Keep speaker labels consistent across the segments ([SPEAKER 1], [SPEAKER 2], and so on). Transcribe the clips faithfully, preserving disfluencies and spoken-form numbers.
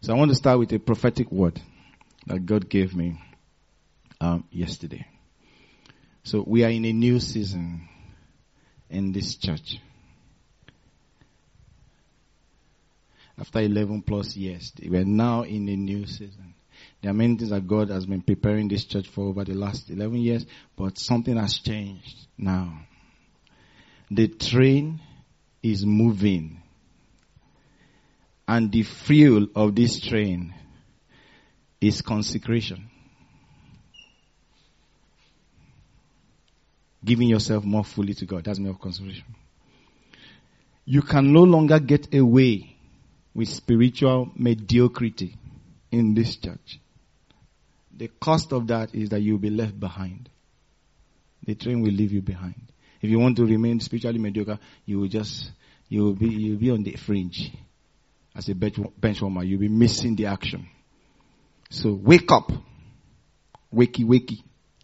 [SPEAKER 1] So I want to start with a prophetic word that God gave me um, yesterday. So we are in a new season in this church. After eleven plus years, we are now in a new season. There are many things that God has been preparing this church for over the last eleven years, but something has changed now. The train is moving. And the fuel of this train is consecration. Giving yourself more fully to God. That's more of consecration. You can no longer get away with spiritual mediocrity in this church. The cost of that is that you'll be left behind. The train will leave you behind. If you want to remain spiritually mediocre, you will just, you will be, you will be on the fringe. As a bench, bench warmer, you'll be missing the action. So wake up. Wakey, wakey.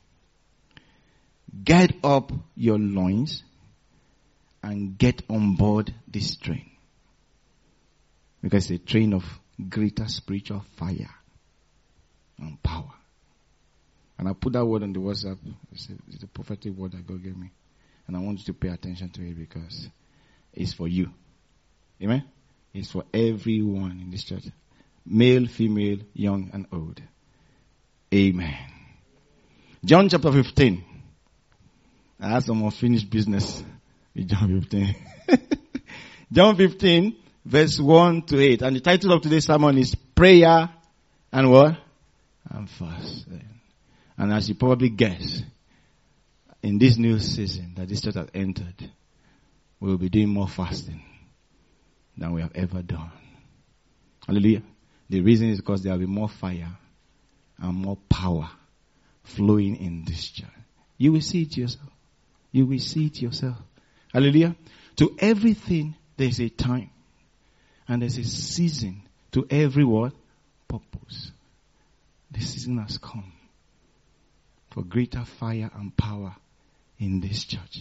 [SPEAKER 1] Get up your loins and get on board this train. Because it's a train of greater spiritual fire and power. And I put that word on the WhatsApp. It's a, it's a prophetic word that God gave me. And I want you to pay attention to it because it's for you. Amen? It's for everyone in this church. Male, female, young and old. Amen. John chapter fifteen. I have some unfinished business with John fifteen. John fifteen, verse one to eight. And the title of today's sermon is Prayer and what? And Fast. And as you probably guess, in this new season that this church has entered, we will be doing more fasting than we have ever done. Hallelujah. The reason is because there will be more fire and more power flowing in this church. You will see it yourself. You will see it yourself. Hallelujah. To everything there is a time. And there's a season to every what? Purpose. The season has come for greater fire and power in this church.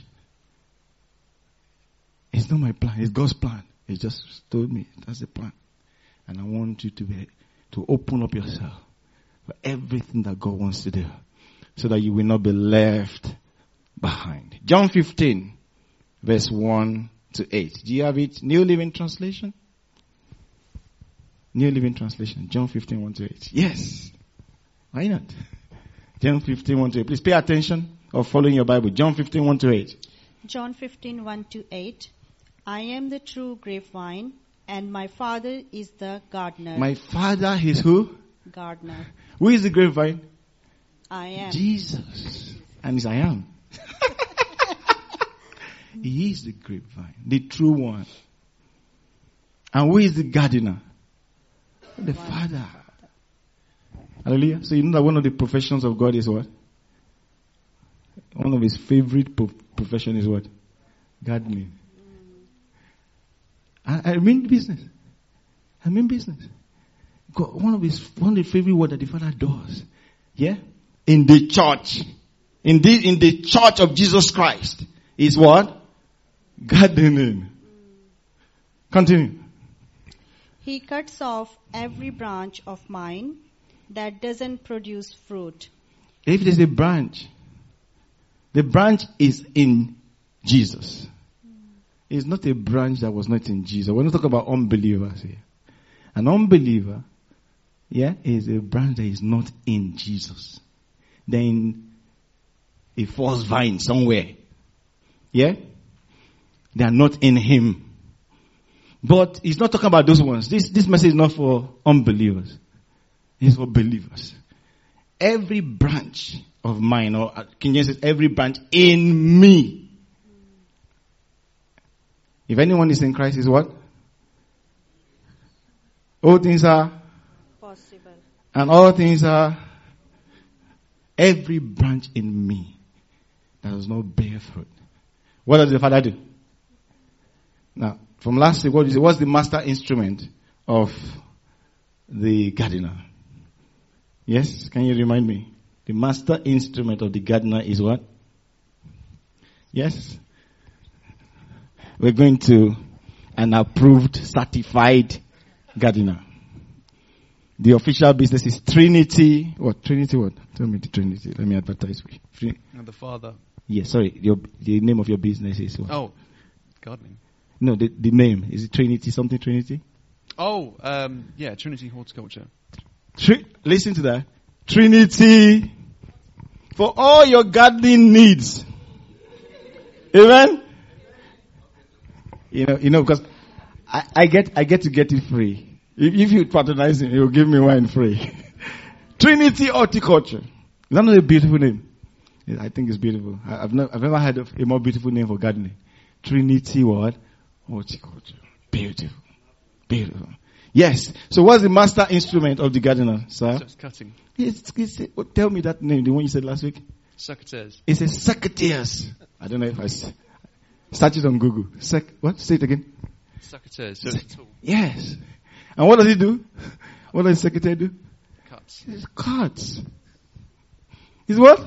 [SPEAKER 1] It's not my plan. It's God's plan. He just told me that's the plan. And I want you to be, to open up yourself for everything that God wants to do so that you will not be left behind. John fifteen, verse one to eight. Do you have it? New Living Translation? New Living Translation. John fifteen, one to eight. Yes. Why not? John fifteen, one to eight. Please pay attention of following your Bible. John fifteen, one to eight.
[SPEAKER 2] John fifteen, one to eight. I am the true grapevine, and my Father is the gardener.
[SPEAKER 1] My Father is who?
[SPEAKER 2] Gardener.
[SPEAKER 1] Who is the grapevine?
[SPEAKER 2] I am.
[SPEAKER 1] Jesus. And it's I am. He is the grapevine, the true one. And who is the gardener? The Father. Hallelujah. So you know that one of the professions of God is what? One of his favorite pro- profession is what? Gardening. I, I mean business. I mean business. God, one of his one of the favorite words that the Father does. Yeah? In the church. In the in the church of Jesus Christ is what? Gardening. Continue.
[SPEAKER 2] He cuts off every branch of mine that doesn't produce fruit.
[SPEAKER 1] If there's a branch, the branch is in Jesus. It's not a branch that was not in Jesus. We're not talking about unbelievers here. An unbeliever, yeah, is a branch that is not in Jesus. They're in a false vine somewhere. Yeah? They are not in Him. But he's not talking about those ones. This, this message is not for unbelievers. It's for believers. Every branch of mine, or King James says, every branch in me. If anyone is in Christ, is what? All things are
[SPEAKER 2] possible.
[SPEAKER 1] And all things are every branch in me that does not bear fruit. What does the Father do? Now, from last week, what is it? What's the master instrument of the gardener? Yes? Can you remind me? The master instrument of the gardener is what? Yes? We're going to an approved, certified gardener. The official business is Trinity. What? Trinity what? Tell me the Trinity. Let me advertise for you.
[SPEAKER 3] And the Father.
[SPEAKER 1] Yes, sorry. Your, the name of your business is what?
[SPEAKER 3] Oh, gardening.
[SPEAKER 1] No, the, the name. Is it Trinity something Trinity?
[SPEAKER 3] Oh, um, yeah, Trinity Horticulture.
[SPEAKER 1] Tri- listen to that. Trinity. For all your gardening needs. Amen? You know, you know, because I, I get, I get to get it free. If, if you patronize him, he will give me wine free. Trinity Horticulture. Is that not a beautiful name? I think it's beautiful. I, I've never, I've never heard of a more beautiful name for gardening. Trinity what? Horticulture. Beautiful. Beautiful. Yes. So what's the master instrument of the gardener, sir?
[SPEAKER 3] Just cutting.
[SPEAKER 1] It's, it's, oh, tell me that name, the one you said last week.
[SPEAKER 3] Secateurs.
[SPEAKER 1] It's a secateurs. I don't know if I s- search it on Google. Sec, what? Say it again.
[SPEAKER 3] Secateurs. So it's a tool.
[SPEAKER 1] Yes. And what does he do? What does the secretary do?
[SPEAKER 3] Cuts.
[SPEAKER 1] It cuts. Is what?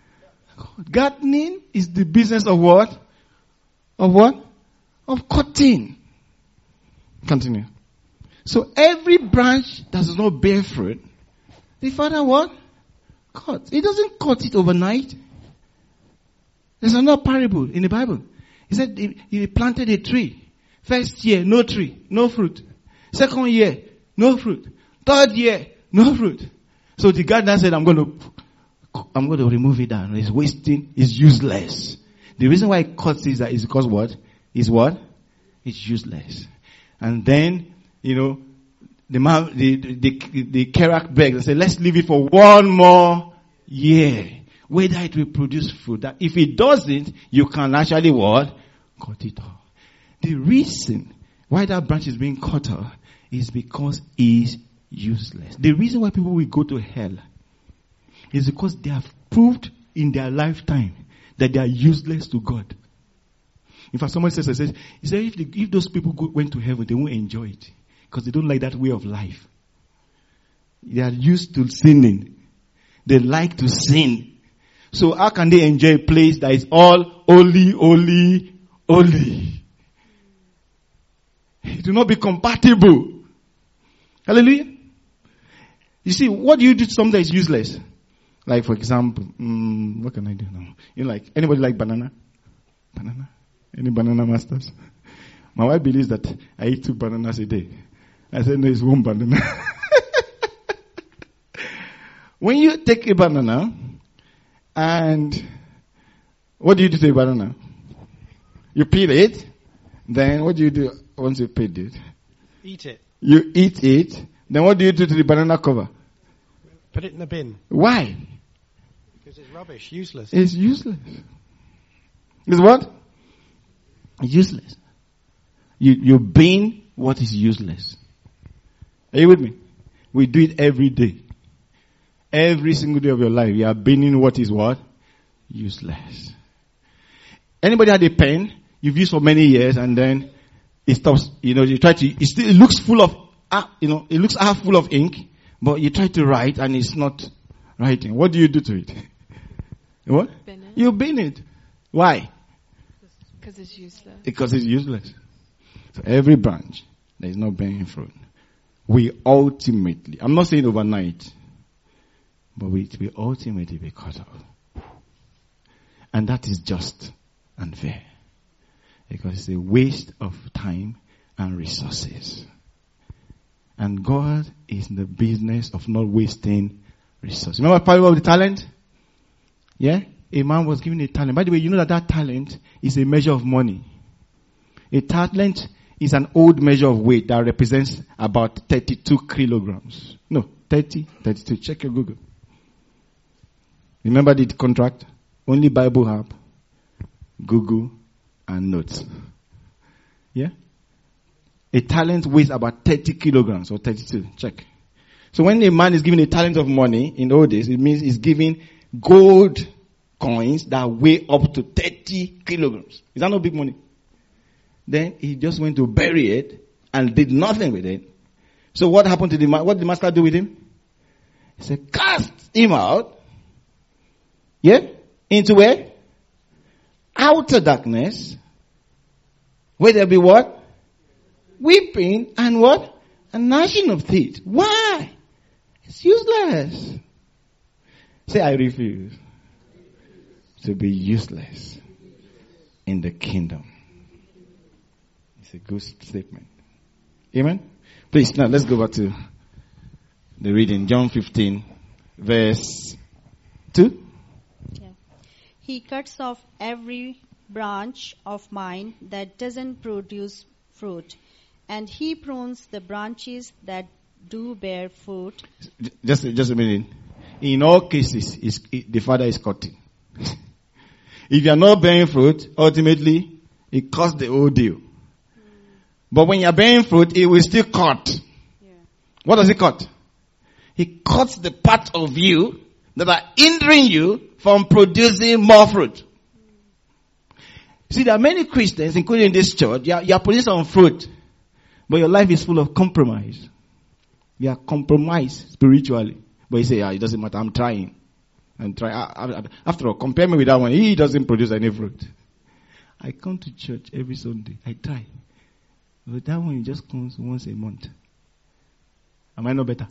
[SPEAKER 1] Gardening is the business of what? Of what? Of cutting. Continue. So every branch that does not bear fruit, the father what? Cut. He doesn't cut it overnight. There's another parable in the Bible. He said he, he planted a tree. First year, no tree, no fruit. Second year, no fruit. Third year, no fruit. So the gardener said, I'm going to, I'm going to remove it down. It's wasting, it's useless. The reason why it cuts is that is because what? Is what? It's useless. And then, you know, the man, the, the, the, the Kerak begged and said, let's leave it for one more year. Whether it will produce fruit. That if it doesn't, you can actually what? Cut it off. The reason why that branch is being cut off is because it's useless. The reason why people will go to hell is because they have proved in their lifetime that they are useless to God. In fact, someone says, says he said, if, the, if those people go, went to heaven, they won't enjoy it because they don't like that way of life. They are used to sinning. They like to sin. So how can they enjoy a place that is all holy, holy, holy? It will not be compatible. Hallelujah. You see, what do you do to something that is useless? Like, for example, um, what can I do now? You know, like, anybody like banana? Banana? Any banana masters? My wife believes that I eat two bananas a day. I said, no, it's one banana. When you take a banana, and what do you do to a banana? You peel it, then what do you do once you peeled it?
[SPEAKER 4] Eat it.
[SPEAKER 1] You eat it, then what do you do to the banana cover?
[SPEAKER 4] Put it in the bin.
[SPEAKER 1] Why?
[SPEAKER 4] Because it's rubbish, useless.
[SPEAKER 1] It's useless. It's what? Useless. You, you bin what is useless. Are you with me? We do it every day. Every single day of your life, you are binning what is what? Useless. Anybody had a pen you've used for many years and then it stops, you know, you try to, it still, it looks full of, uh, you know, it looks half full of ink, but you try to write and it's not writing. What do you do to it? What?
[SPEAKER 5] Bin it.
[SPEAKER 1] You bin it. Why?
[SPEAKER 5] Because it's useless.
[SPEAKER 1] Because it's useless. So every branch that is not bearing fruit, we ultimately, I'm not saying overnight, but we will ultimately be cut off. And that is just and fair. Because it's a waste of time and resources. And God is in the business of not wasting resources. Remember the parable of the talent? Yeah? A man was given a talent. By the way, you know that that talent is a measure of money. A talent is an old measure of weight that represents about thirty-two kilograms. No, thirty, thirty-two. Check your Google. Remember the contract? Only Bible app, Google, and notes. Yeah? A talent weighs about thirty kilograms or thirty-two. Check. So when a man is given a talent of money in old days, it means he's giving gold coins that weigh up to thirty kilograms. Is that not big money? Then he just went to bury it and did nothing with it. So what happened to the man? What did the master do with him? He said, cast him out. Yeah? Into where? Outer darkness. Where there be what? Weeping and what? A gnashing of teeth. Why? It's useless. Say, I refuse to be useless in the kingdom. It's a good statement. Amen? Please, now let's go back to the reading. John fifteen, verse two.
[SPEAKER 2] Yeah. He cuts off every branch of mine that doesn't produce fruit, and he prunes the branches that do bear fruit.
[SPEAKER 1] Just, just a minute. In all cases, it's, it, the Father is cutting. If you are not bearing fruit, ultimately, it cuts the whole deal. Mm. But when you are bearing fruit, it will still cut. Yeah. What does it cut? It cuts the part of you that are hindering you from producing more fruit. Mm. See, there are many Christians, including this church, you are, you are producing some fruit, but your life is full of compromise. You are compromised spiritually. But you say, ah, it doesn't matter, I'm trying. I'm trying. After all, compare me with that one. He doesn't produce any fruit. I come to church every Sunday. I try. But that one just comes once a month. Am I no better?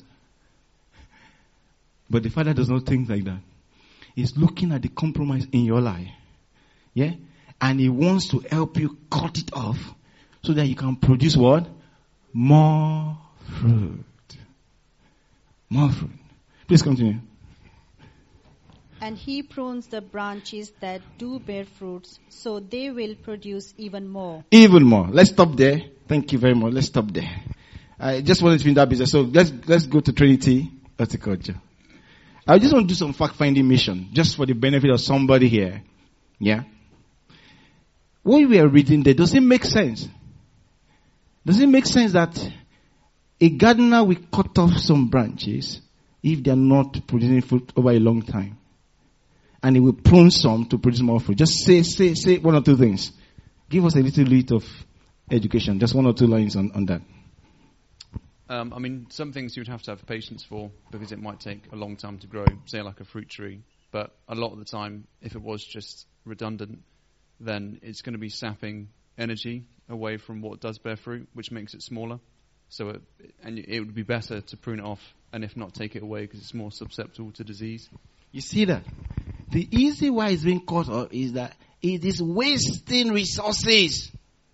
[SPEAKER 1] But the Father does not think like that. He's looking at the compromise in your life. Yeah? And He wants to help you cut it off so that you can produce what? More fruit. More fruit. Please continue.
[SPEAKER 2] And He prunes the branches that do bear fruits, so they will produce even more.
[SPEAKER 1] Even more. Let's stop there. Thank you very much. Let's stop there. I just wanted to finish that business. So let's let's go to Trinity Horticulture. I just want to do some fact-finding mission, just for the benefit of somebody here. Yeah? What we are reading there, does it make sense? Does it make sense that a gardener will cut off some branches if they are not producing fruit over a long time? And he will prune some to produce more fruit. Just say, say, say one or two things. Give us a little bit of education. Just one or two lines on, on that.
[SPEAKER 3] Um, I mean, some things you would have to have patience for because it might take a long time to grow, say like a fruit tree. But a lot of the time, if it was just redundant, then it's going to be sapping energy away from what does bear fruit, which makes it smaller. So, it, and it would be better to prune it off, and if not, take it away because it's more susceptible to disease.
[SPEAKER 1] You see that? The easy way it's being cut off is that it is wasting resources.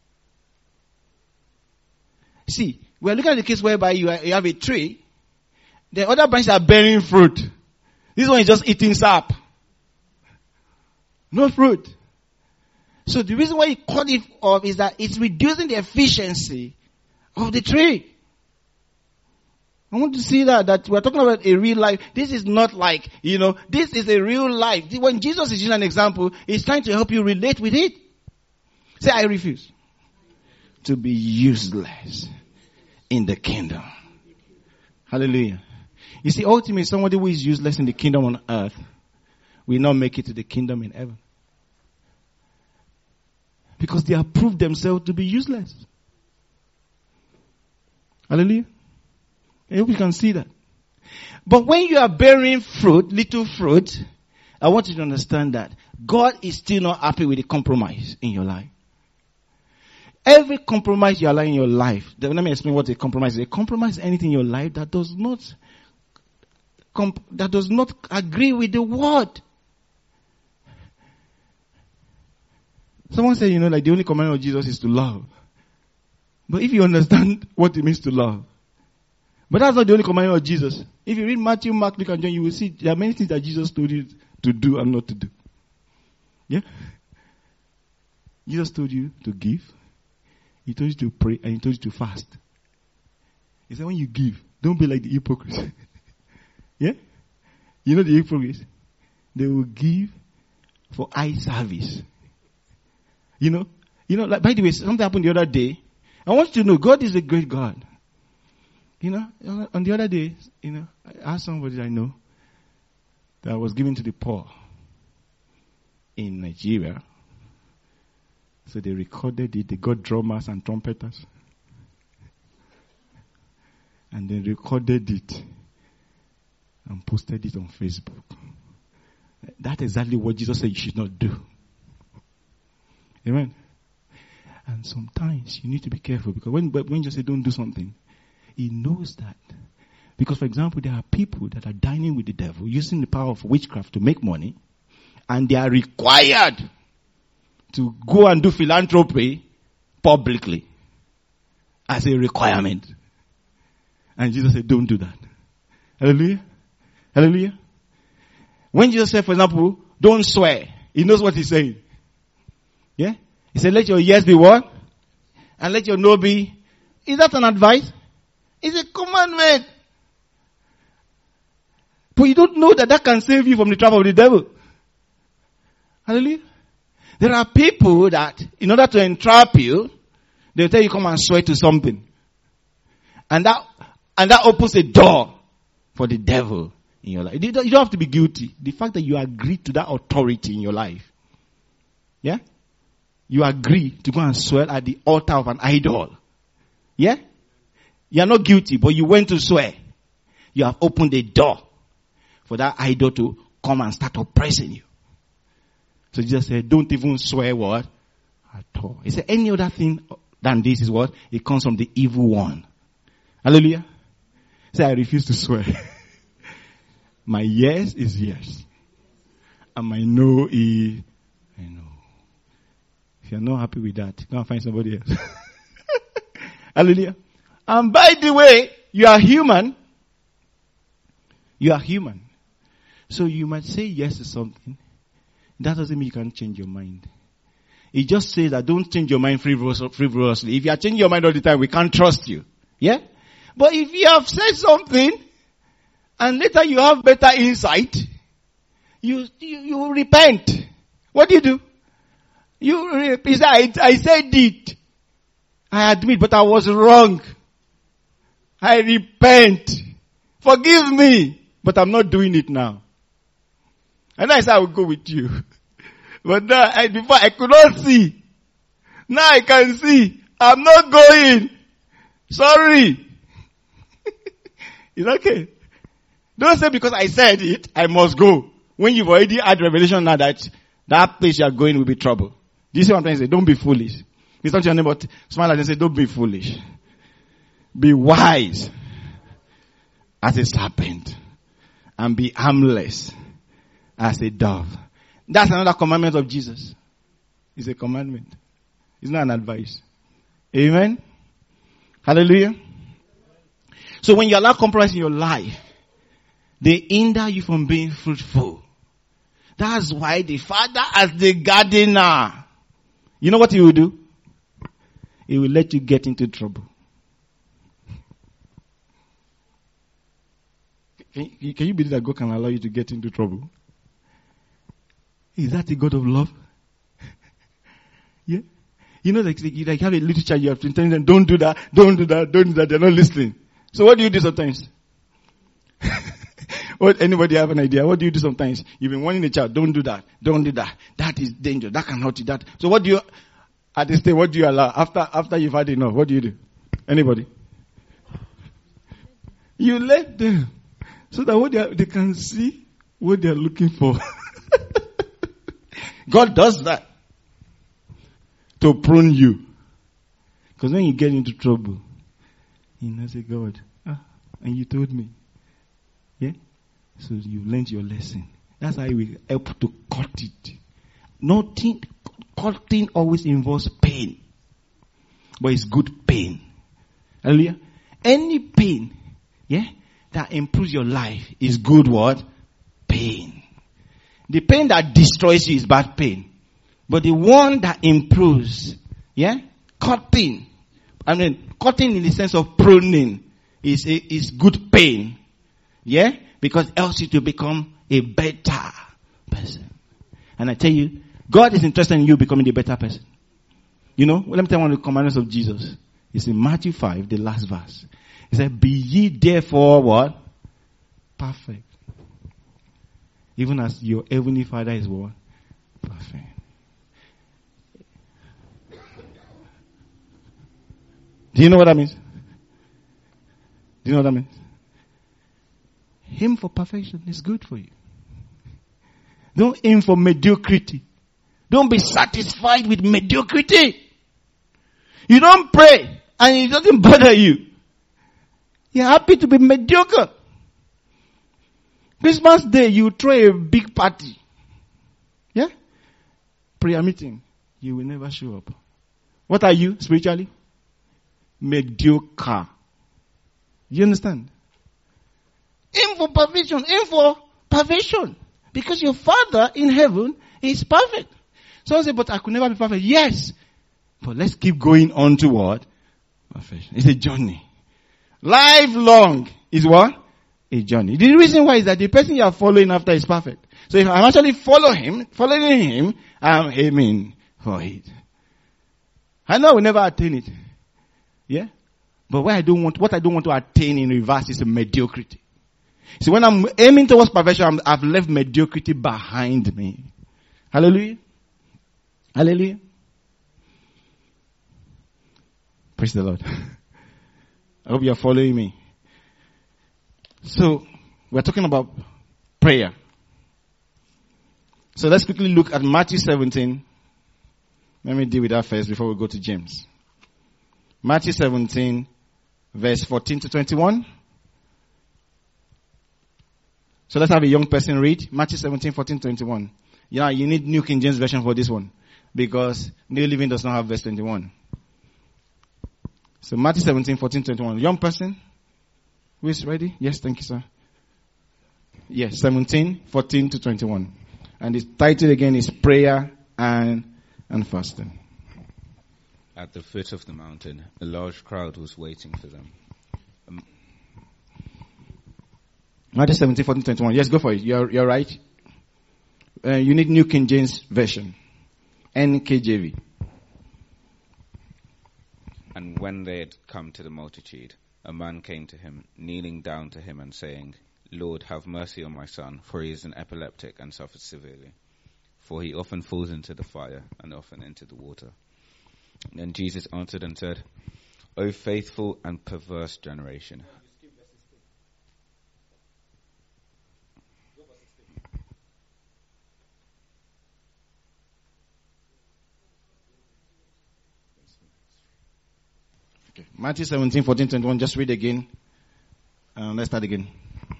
[SPEAKER 1] See, we are looking at the case whereby you, are, you have a tree, the other branches are bearing fruit. This one is just eating sap. No fruit. So the reason why you cut it off is that it's reducing the efficiency of the tree. I want to see that, that we're talking about a real life. This is not like, you know, this is a real life. When Jesus is using an example, He's trying to help you relate with it. Say, I refuse to be useless in the kingdom. Hallelujah. You see, ultimately, somebody who is useless in the kingdom on earth will not make it to the kingdom in heaven. Because they have proved themselves to be useless. Hallelujah. I hope you can see that. But when you are bearing fruit, little fruit, I want you to understand that God is still not happy with the compromise in your life. Every compromise you allow in your life, let me explain what a compromise is. A compromise is anything in your life that does not, comp- that does not agree with the word. Someone said, you know, like the only commandment of Jesus is to love. But if you understand what it means to love, but that's not the only commandment of Jesus. If you read Matthew, Mark, Luke, and John, you will see there are many things that Jesus told you to do and not to do. Yeah? Jesus told you to give. He told you to pray, and He told you to fast. He said when you give, don't be like the hypocrites. Yeah? You know the hypocrites? They will give for eye service. You know? You know, like, by the way, something happened the other day. I want you to know, God is a great God. You know, on the other day, you know, I asked somebody I know that was given to the poor in Nigeria. So they recorded it. They got drummers and trumpeters. And they recorded it and posted it on Facebook. That's exactly what Jesus said you should not do. Amen. And sometimes you need to be careful because when, when Jesus said don't do something, He knows that Because, for example, there are people that are dining with the devil, using the power of witchcraft to make money, and they are required to go and do philanthropy publicly as a requirement. And Jesus said, don't do that. Hallelujah. Hallelujah. When Jesus said, for example, don't swear, he knows what he's saying. Yeah? He said, let your yes be what? And let your no be. Is that an advice? It's a commandment. But you don't know that that can save you from the trap of the devil. Hallelujah. There are people that, in order to entrap you, they'll tell you come and swear to something. And that, and that opens a door for the devil in your life. You don't, you don't have to be guilty. The fact that you agree to that authority in your life. Yeah? You agree to go and swear at the altar of an idol. Yeah? You are not guilty, but you went to swear. You have opened a door for that idol to come and start oppressing you. So Jesus said, don't even swear what? At all. He said, any other thing than this is what? It comes from the evil one. Hallelujah. He said, I refuse to swear. My yes is yes. And my no is I know. If you're not happy with that, go and find somebody else. Hallelujah. And by the way, you are human. You are human. So you might say yes to something. That doesn't mean you can't change your mind. It just says that don't change your mind frivolously. If you are changing your mind all the time, we can't trust you. Yeah? But if you have said something, and later you have better insight, you, you, you repent. What do you do? You, you say, I, I said it. I admit, but I was wrong. I repent. Forgive me. But I'm not doing it now. And I said I will go with you. But now, I, before I could not see. Now I can see. I'm not going. Sorry. It's okay. Don't say because I said it, I must go. When you've already had revelation now that that place you are going will be trouble. Do you see what I'm trying to say? Don't be foolish. It's not your name, but smile and say, don't be foolish. Be wise as a serpent. And be harmless as a dove. That's another commandment of Jesus. It's a commandment. It's not an advice. Amen? Hallelujah. So when you allow compromise in your life, they hinder you from being fruitful. That's why the Father, as the gardener, you know what he will do? He will let you get into trouble. Can you, can you believe that God can allow you to get into trouble? Is that a God of love? Yeah? You know, like, you like have a little child, you have to tell them, don't do that, don't do that, don't do that, they're not listening. So what do you do sometimes? What, anybody have an idea? What do you do sometimes? You've been warning the child, don't do that, don't do that. That is dangerous, that can hurt you, that. So what do you, at this stage, what do you allow? After, after you've had enough, what do you do? Anybody? You let them. So that what they, are, they can see what they are looking for. God does that to prune you. Because when you get into trouble, you know, say, God, ah, and you told me. Yeah? So you learned your lesson. That's how it will help to cut it. Nothing, cutting always involves pain. But it's good pain. Hallelujah? Any pain, yeah, that improves your life is good what? Pain. The pain that destroys you is bad pain. But the one that improves, yeah, cutting, I mean, cutting in the sense of pruning is, is good pain. Yeah? Because it helps you to become a better person. And I tell you, God is interested in you becoming a better person. You know, well, let me tell you one of the commandments of Jesus. It's in Matthew five, the last verse. He said, be ye therefore what? Perfect. Even as your heavenly Father is what? Perfect. Do you know what that means? Do you know what that means? Aim for perfection is good for you. Don't aim for mediocrity. Don't be satisfied with mediocrity. You don't pray and it doesn't bother you. You're happy to be mediocre. Christmas Day, you throw a big party. Yeah? Prayer meeting. You will never show up. What are you spiritually? Mediocre. You understand? Aim for perfection. Aim for perfection. Because your Father in heaven is perfect. Someone say, but I could never be perfect. Yes. But let's keep going on to what? Perfection. It's a journey. Lifelong is what? A journey. The reason why is that the person you are following after is perfect. So if I'm actually follow him, following him, I'm aiming for it. I know I will never attain it. Yeah? But what I don't want, what I don't want to attain in reverse is a mediocrity. See, when I'm aiming towards perfection, I'm, I've left mediocrity behind me. Hallelujah. Hallelujah. Praise the Lord. I hope you're following me. So, we're talking about prayer. So let's quickly look at Matthew seventeen. Let me deal with that first before we go to James. Matthew seventeen, verse fourteen to twenty-one. So let's have a young person read Matthew seventeen, fourteen, twenty-one. Yeah, you need New King James Version for this one because New Living does not have verse twenty-one. So Matthew seventeen, fourteen, twenty-one. Young person, who is ready? Yes, thank you, sir. Yes, seventeen, fourteen to twenty-one. And the title again is Prayer and, and Fasting.
[SPEAKER 6] At the foot of the mountain, a large crowd was waiting for them. Um,
[SPEAKER 1] Matthew seventeen, fourteen, twenty-one. Yes, go for it. You're, you're right. Uh, you need New King James Version. N K J V.
[SPEAKER 6] And when they had come to the multitude, a man came to him, kneeling down to him and saying, Lord, have mercy on my son, for he is an epileptic and suffers severely. For he often falls into the fire and often into the water. Then Jesus answered and said, O faithful and perverse generation.
[SPEAKER 1] Okay. Matthew seventeen, fourteen, twenty-one. Just read again. Uh, let's start again.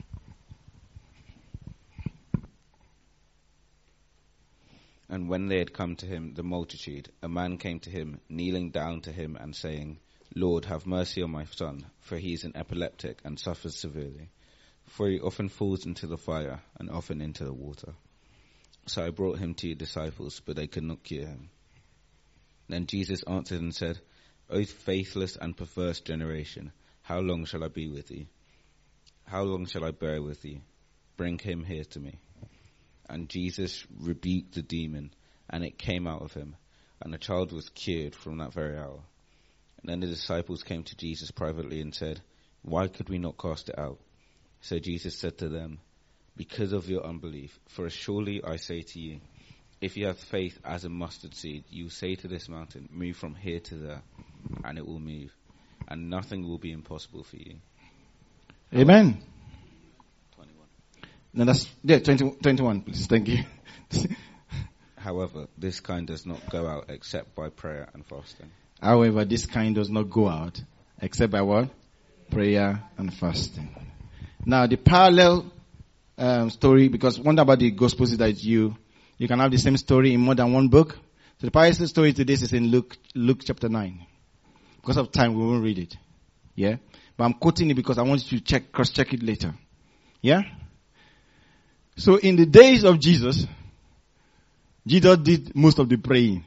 [SPEAKER 6] And when they had come to him, the multitude, a man came to him, kneeling down to him and saying, Lord, have mercy on my son, for he is an epileptic and suffers severely. For he often falls into the fire and often into the water. So I brought him to your disciples, but they could not cure him. Then Jesus answered and said, O faithless and perverse generation, how long shall I be with you? How long shall I bear with you? Bring him here to me. And Jesus rebuked the demon, and it came out of him, and the child was cured from that very hour. And then the disciples came to Jesus privately and said, Why could we not cast it out? So Jesus said to them, Because of your unbelief, for surely I say to you, if you have faith as a mustard seed, you say to this mountain, move from here to there, and it will move, and nothing will be impossible for you.
[SPEAKER 1] Amen. twenty-one. No, that's, yeah, twenty, twenty-one, please. Thank you.
[SPEAKER 6] However, this kind does not go out except by prayer and fasting.
[SPEAKER 1] However, this kind does not go out except by what? Prayer and fasting. Now, the parallel um, story, because one thing about the Gospels is that you you can have the same story in more than one book. So the parallel story to this is in Luke Luke chapter nine. Because of time, we won't read it. Yeah? But I'm quoting it because I want you to check, cross-check it later. Yeah? So in the days of Jesus, Jesus did most of the praying.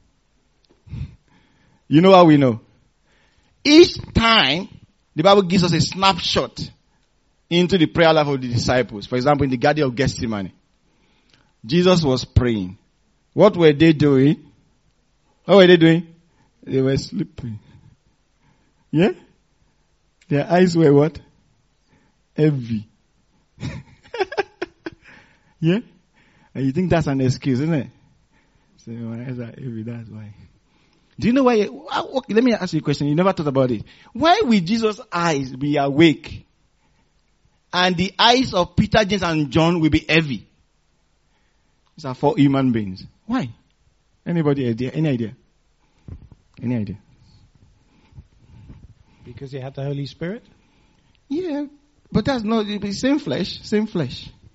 [SPEAKER 1] You know how we know? Each time, the Bible gives us a snapshot into the prayer life of the disciples. For example, in the Garden of Gethsemane, Jesus was praying. What were they doing? What were they doing? They were sleeping. Yeah? Their eyes were what? Heavy. Yeah? And you think that's an excuse, isn't it? So my eyes are heavy, that's why. Do you know why? Okay, let me ask you a question. You never thought about it. Why will Jesus' eyes be awake and the eyes of Peter, James, and John will be heavy? These are four human beings. Why? Anybody idea? Any idea? Any idea?
[SPEAKER 4] Because he had the Holy Spirit?
[SPEAKER 1] Yeah, but that's not the same flesh, same flesh.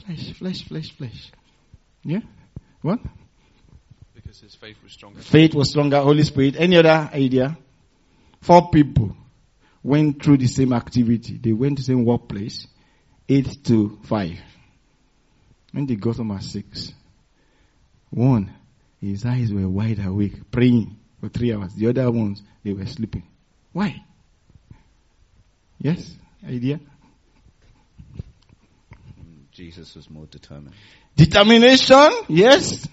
[SPEAKER 1] Flesh, flesh, flesh, flesh. Yeah? What?
[SPEAKER 3] Because his faith was stronger.
[SPEAKER 1] Faith was stronger, Holy Spirit. Any other idea? Four people went through the same activity. They went to the same workplace. Eight to five. When they got home at six, one, his eyes were wide awake, praying for three hours. The other ones, they were sleeping. Why? Yes? Idea?
[SPEAKER 6] Jesus was more determined.
[SPEAKER 1] Determination? Yes.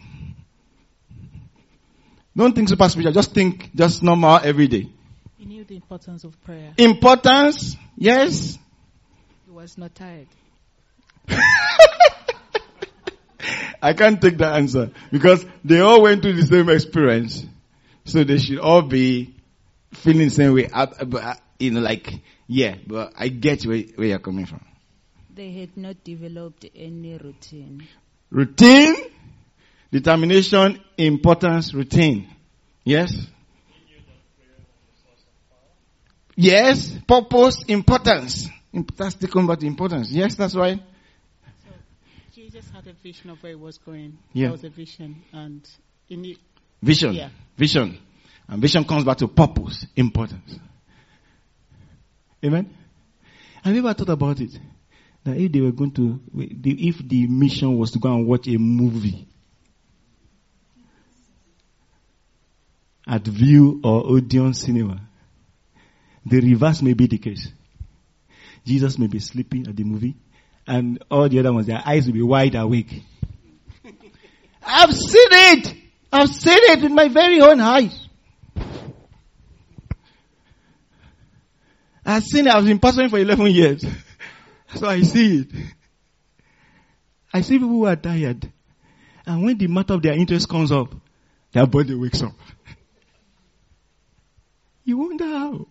[SPEAKER 1] Don't think super spiritual. Just think just normal every day.
[SPEAKER 5] He knew the importance of prayer.
[SPEAKER 1] Importance? Yes.
[SPEAKER 5] He was not tired.
[SPEAKER 1] I can't take that answer because they all went through the same experience. So they should all be feeling the same way. You know, like, yeah, but I get where, where you're coming from.
[SPEAKER 7] They had not developed any routine.
[SPEAKER 1] Routine, determination, importance, routine. Yes? Yes, purpose, importance. That's the combat importance. Yes, that's right.
[SPEAKER 8] So Jesus had a vision of where he was going.
[SPEAKER 1] Yeah.
[SPEAKER 8] There was a vision, and in it,
[SPEAKER 1] Vision.
[SPEAKER 8] Yeah.
[SPEAKER 1] Vision. And vision comes back to purpose, importance. Amen? Have you ever thought about it? That if they were going to, if the mission was to go and watch a movie at View or Odeon Cinema, the reverse may be the case. Jesus may be sleeping at the movie, and all the other ones, their eyes will be wide awake. I've seen it! I've seen it with my very own eyes. I've seen it. I've been pastoring for eleven years. So I see it. I see people who are tired. And when the matter of their interest comes up, their body wakes up. You wonder how.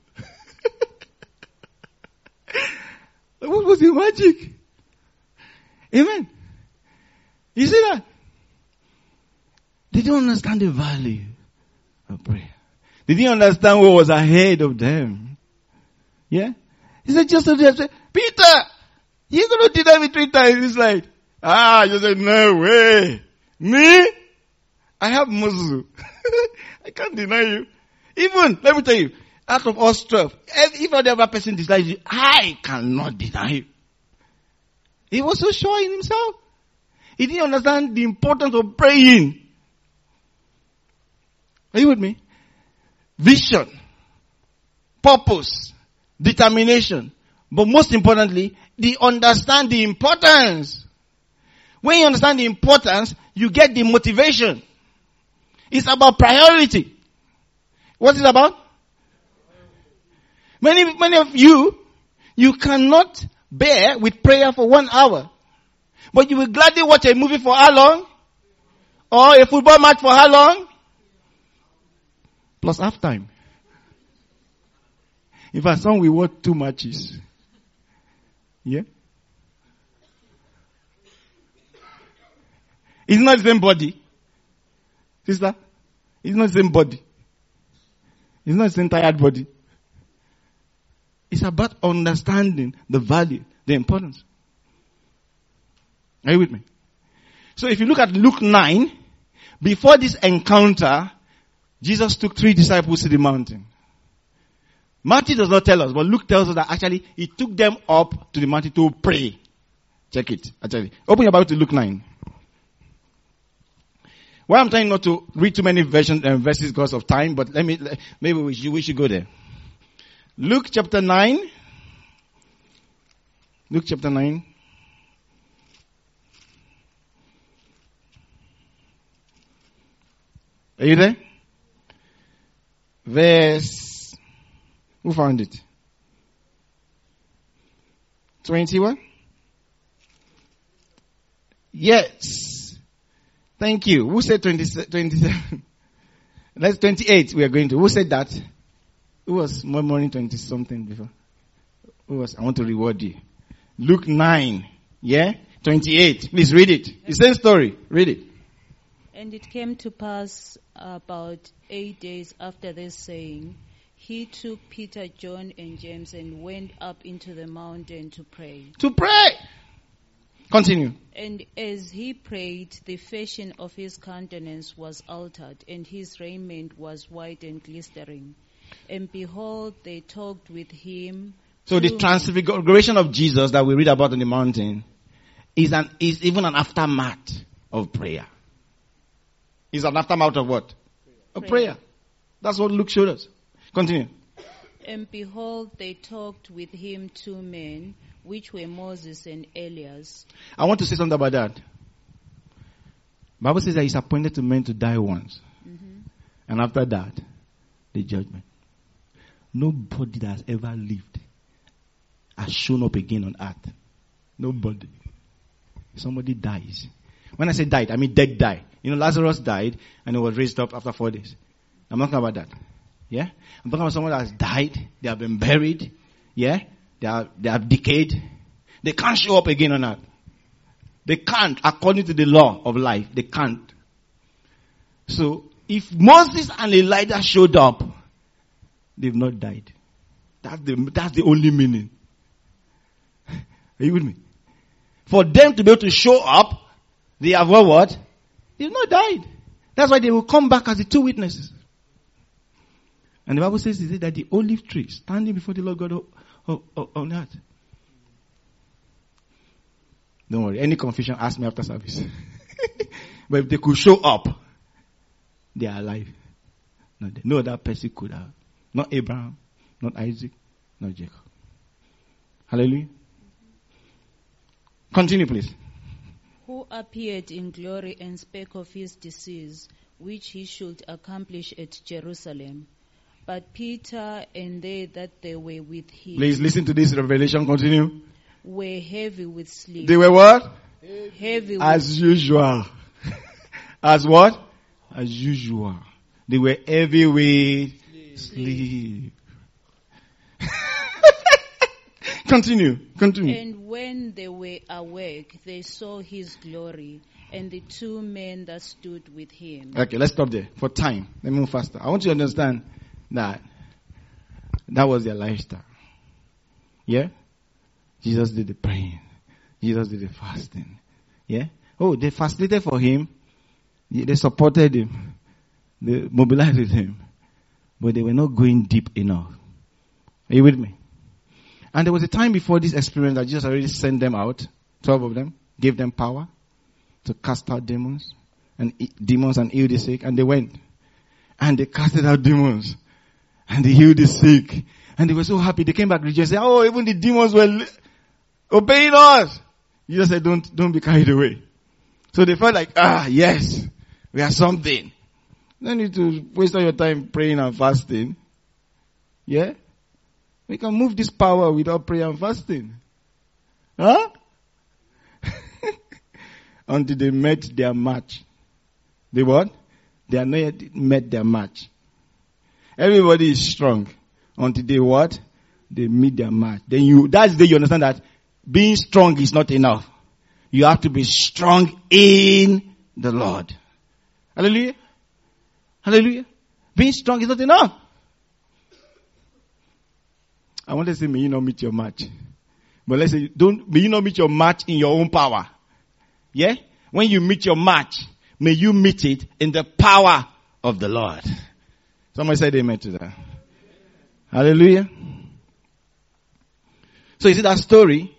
[SPEAKER 1] What was the magic? Amen. You see that? They don't understand the value of prayer. They didn't understand what was ahead of them. Yeah? He said, just as they said, Peter, you're going to deny me three times. He's like, ah, you said, no way. Me? I have muscle. I can't deny you. Even, let me tell you, out of all stuff, if any other person dislikes you, I cannot deny you. He was so sure in himself. He didn't understand the importance of praying. Are you with me? Vision, purpose, determination, but most importantly, the understand the importance. When you understand the importance, you get the motivation. It's about priority. What is it about? Many, many of you, you cannot bear with prayer for one hour. But you will gladly watch a movie for how long? Or a football match for how long? Plus half time. In fact, some will watch two matches. Yeah? It's not the same body. Sister? It's not the same body. It's not the same tired body. It's about understanding the value, the importance. Are you with me? So if you look at Luke nine, before this encounter, Jesus took three disciples to the mountain. Matthew does not tell us, but Luke tells us that actually he took them up to the mountain to pray. Check it, actually. Open your Bible to Luke nine. Well, I'm trying not to read too many versions and verses because of time, but let me, maybe we should, we should go there. Luke chapter nine. Luke chapter nine. Are you there? Verse, who found it? twenty-one? Yes. Thank you. Who said twenty, twenty-seven? That's twenty-eight we are going to. Who said that? Who was murmuring twenty something before? Who was, I want to reward you. Luke nine. Yeah? twenty-eight. Please read it. The same story. Read it.
[SPEAKER 7] And it came to pass about eight days after this saying, he took Peter, John, and James and went up into the mountain to pray.
[SPEAKER 1] To pray. Continue.
[SPEAKER 7] And as he prayed, the fashion of his countenance was altered, and his raiment was white and glistering. And behold, they talked with him.
[SPEAKER 1] So the
[SPEAKER 7] two-
[SPEAKER 1] transfiguration of Jesus that we read about on the mountain is an is even an aftermath of prayer. Is an aftermath of what? Of prayer. That's what Luke showed us. Continue.
[SPEAKER 7] And behold, they talked with him two men, which were Moses and Elias.
[SPEAKER 1] I want to say something about that. Bible says that it's appointed to men to die once.
[SPEAKER 7] Mm-hmm.
[SPEAKER 1] And after that, the judgment. Nobody that has ever lived has shown up again on earth. Nobody. Somebody dies. When I say died, I mean dead die. You know, Lazarus died and he was raised up after four days. I'm not talking about that. Yeah? I'm talking about someone that has died. They have been buried. Yeah? They are, they have decayed. They can't show up again on earth. They can't, according to the law of life. They can't. So, if Moses and Elijah showed up, they've not died. That's the, that's the only meaning. Are you with me? For them to be able to show up, they have what? what? They've not died. That's why they will come back as the two witnesses. And the Bible says that the olive tree standing before the Lord God of, of, of, on earth. Don't worry. Any confusion, ask me after service. But if they could show up, they are alive. No, no other person could have. Not Abraham, not Isaac, not Jacob. Hallelujah. Continue, please.
[SPEAKER 7] Who appeared in glory and spake of his decease, which he should accomplish at Jerusalem. But Peter and they that they were with him
[SPEAKER 1] Please listen to this revelation. Continue.
[SPEAKER 7] were heavy with sleep.
[SPEAKER 1] They were what?
[SPEAKER 7] Heavy with
[SPEAKER 1] As usual. As what? As usual. They were heavy with sleep. Continue. Continue.
[SPEAKER 7] And when they were awake, they saw his glory, and the two men that stood with him.
[SPEAKER 1] Okay, let's stop there. For time. Let me move faster. I want you to understand that that was their lifestyle. Yeah? Jesus did the praying. Jesus did the fasting. Yeah? Oh, they fasted for him. They supported him. They mobilized with him. But they were not going deep enough. Are you with me? And there was a time before this experience that Jesus already sent them out. Twelve of them. Gave them power to cast out demons. And demons and heal the sick. And they went. And they casted out demons. And they healed the sick. And they were so happy. They came back rejoicing. Oh, even the demons were li- obeying us. Jesus said, don't, don't be carried away. So they felt like, ah, yes, we are something. No need to waste all your time praying and fasting. Yeah? We can move this power without prayer and fasting. Huh? Until they met their match. They what? They are not yet met their match. Everybody is strong. Until they what? They meet their match. Then you, that's the day you understand that being strong is not enough. You have to be strong in the Lord. Hallelujah. Hallelujah. Being strong is not enough. I want to say, may you not meet your match. But let's say, don't, may you not meet your match in your own power. Yeah? When you meet your match, may you meet it in the power of the Lord. Somebody said amen to that. Hallelujah. So you see that story?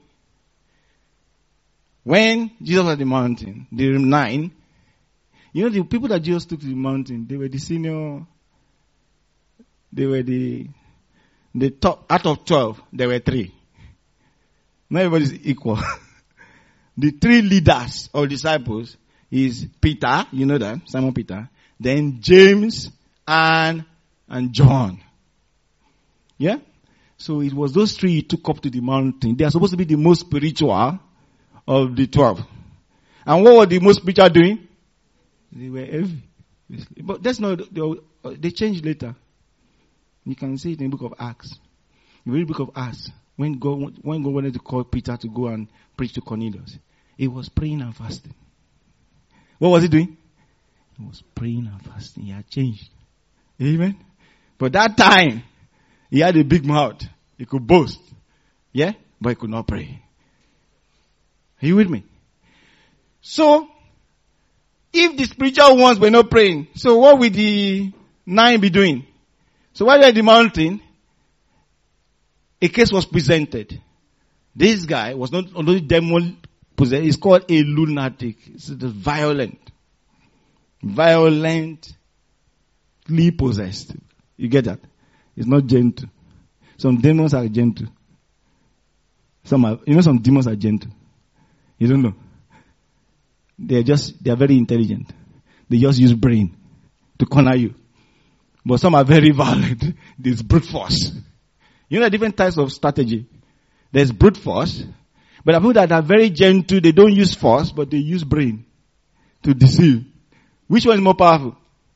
[SPEAKER 1] When Jesus was at the mountain, the nine, you know the people that Jesus took to the mountain, they were the senior, they were the, the top, out of twelve, there were three. Not everybody is equal. The three leaders or disciples is Peter, you know that, Simon Peter, then James and, and John. Yeah? So it was those three he took up to the mountain. They are supposed to be the most spiritual of the twelve. And what were the most spiritual doing? They were heavy. But that's not, they, they changed later. You can see it in the book of Acts. You read the book of Acts. When God, when God wanted to call Peter to go and preach to Cornelius, he was praying and fasting. What was he doing? He was praying and fasting. He had changed. Amen. But that time, he had a big mouth. He could boast. Yeah? But he could not pray. Are you with me? So, if the spiritual ones were not praying, so what would the nine be doing? So while they're at the mountain, a case was presented. This guy was not only demon possessed, he's called a lunatic. It's violent. Violently possessed. You get that? It's not gentle. Some demons are gentle. Some are, you know, some demons are gentle. You don't know. They're just, they're very intelligent. They just use brain to corner you. But some are very violent. There's brute force. You know, different types of strategy. There's brute force. But the people that are very gentle, they don't use force, but they use brain to deceive. Which one is more powerful?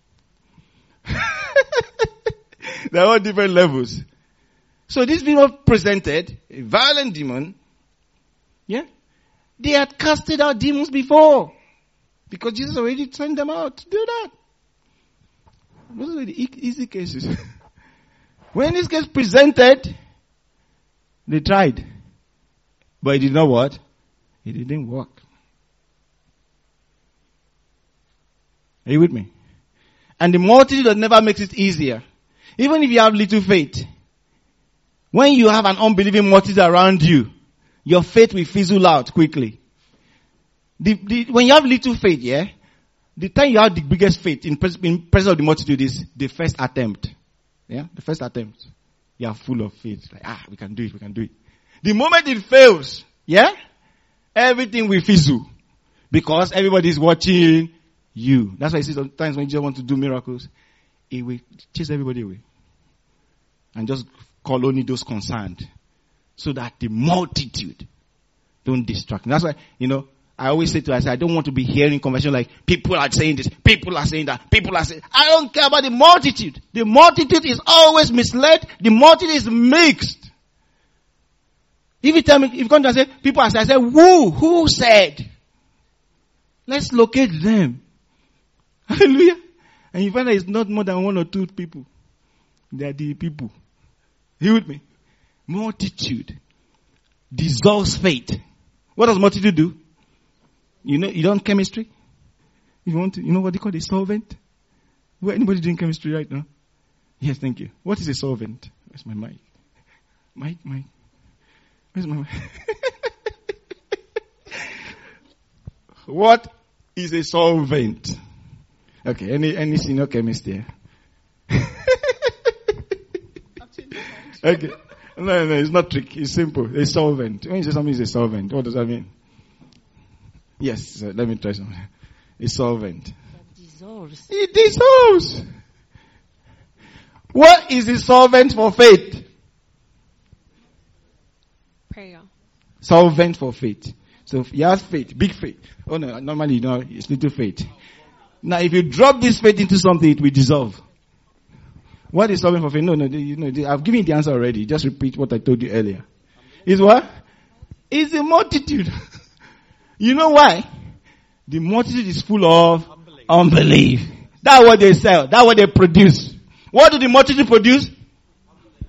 [SPEAKER 1] They're all different levels. So these people presented a violent demon. Yeah. They had casted out demons before. Because Jesus already sent them out to do that. Those are the e- easy cases. When this case presented, they tried. But it did not what? It didn't work. Are you with me? And the multitude never makes it easier. Even if you have little faith, when you have an unbelieving multitude around you, your faith will fizzle out quickly. The, the, when you have little faith, yeah, the time you have the biggest faith in, pres- in presence of the multitude is the first attempt. Yeah, the first attempt. You are full of faith. Like, ah, we can do it, we can do it. The moment it fails, yeah, everything will fizzle. Because everybody is watching you. That's why you see sometimes when Jesus wants to do miracles, he will chase everybody away. And just call only those concerned. So that the multitude don't distract. That's why, you know, I always say to us, I don't want to be hearing conversation like, people are saying this, people are saying that, people are saying, I don't care about the multitude. The multitude is always misled. The multitude is mixed. If you tell me, if you come to say, people are saying, I say, who? Who said? Let's locate them. Hallelujah. And you find that it's not more than one or two people. They are the people. You with me? Multitude dissolves faith. What does multitude do? You know, you don't chemistry? You want to, you know what they call a solvent? Where anybody doing chemistry right now? Yes, thank you. What is a solvent? Where's my mic? Mic, mic. Where's my mic? What is a solvent? Okay, any, any senior chemist here? Okay. No, no, it's not tricky. It's simple. A solvent. When you say something is a solvent, what does that mean? Yes, so let me try something. A solvent.
[SPEAKER 5] It dissolves.
[SPEAKER 1] It dissolves. What is the solvent for faith?
[SPEAKER 9] Prayer.
[SPEAKER 1] Solvent for faith. So if you have faith, big faith. Oh no, normally you know it's little faith. Now if you drop this faith into something, it will dissolve. What is solvent for faith? No, no, you know, I've given you the answer already. Just repeat what I told you earlier. Is what? It's a multitude. You know why? The multitude is full of unbelief. unbelief. That's what they sell. That's what they produce. What do the multitude produce? Unbelief.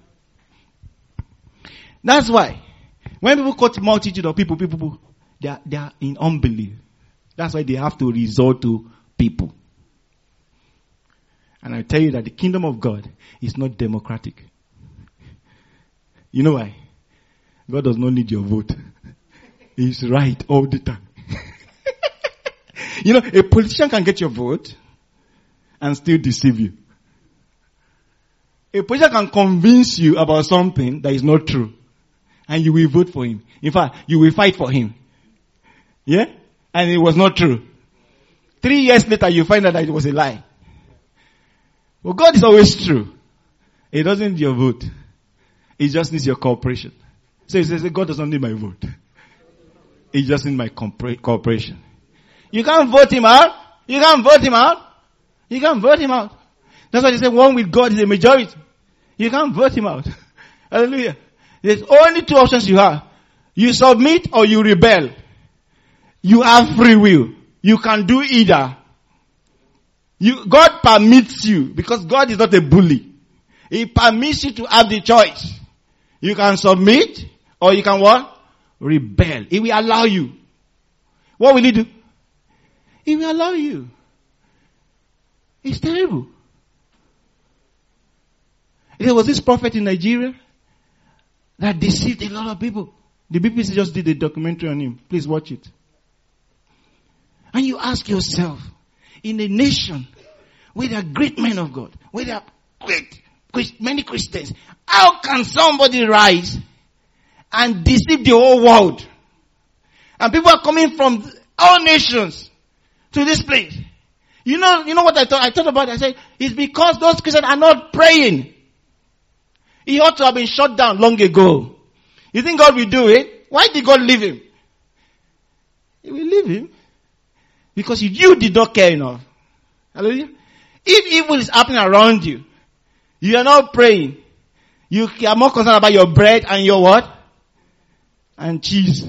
[SPEAKER 1] That's why. When people quote multitude of people, people, people they, are, they are in unbelief. That's why they have to resort to people. And I tell you that the kingdom of God is not democratic. You know why? God does not need your vote. He's right all the time. You know, a politician can get your vote and still deceive you. A politician can convince you about something that is not true. And you will vote for him. In fact, you will fight for him. Yeah? And it was not true. Three years later, you find out that it was a lie. Well, God is always true. He doesn't need your vote. He just needs your cooperation. So he says, God doesn't need my vote. He just needs my cooperation. You can't vote him out. You can't vote him out. You can't vote him out. That's why they say one with God is a majority. You can't vote him out. Hallelujah. There's only two options you have. You submit or you rebel. You have free will. You can do either. You, God permits you, because God is not a bully. He permits you to have the choice. You can submit or you can what? Rebel. He will allow you. What will he do? He will allow you. It's terrible. There was this prophet in Nigeria that deceived a lot of people. The B B C just did a documentary on him. Please watch it. And you ask yourself, in a nation where there are great men of God, where there are great, many Christians, how can somebody rise and deceive the whole world? And people are coming from all nations to this place. You know, you know what I thought? I thought about it. I said, it's because those Christians are not praying. He ought to have been shut down long ago. You think God will do it? Why did God leave him? He will leave him because you did not care enough. Hallelujah. If evil is happening around you, you are not praying. You are more concerned about your bread and your what? And cheese.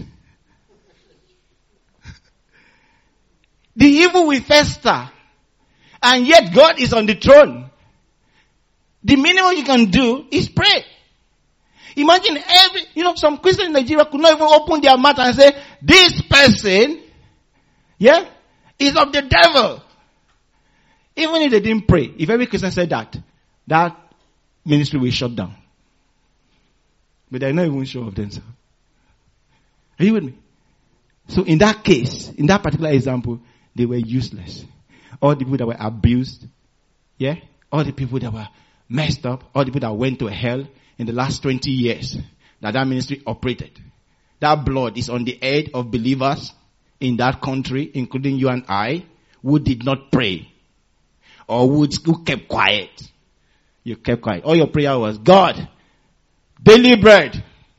[SPEAKER 1] The evil will fester. And yet God is on the throne. The minimum you can do is pray. Imagine every, you know, some Christians in Nigeria could not even open their mouth and say, this person, yeah, is of the devil. Even if they didn't pray, if every Christian said that, that ministry will shut down. But they're not even sure of themselves. Are you with me? So in that case, in that particular example, they were useless. All the people that were abused, yeah, all the people that were messed up, all the people that went to hell in the last twenty years that that ministry operated. That blood is on the head of believers in that country, including you and I, who did not pray. Or who, who kept quiet. You kept quiet. All your prayer was, God, daily bread.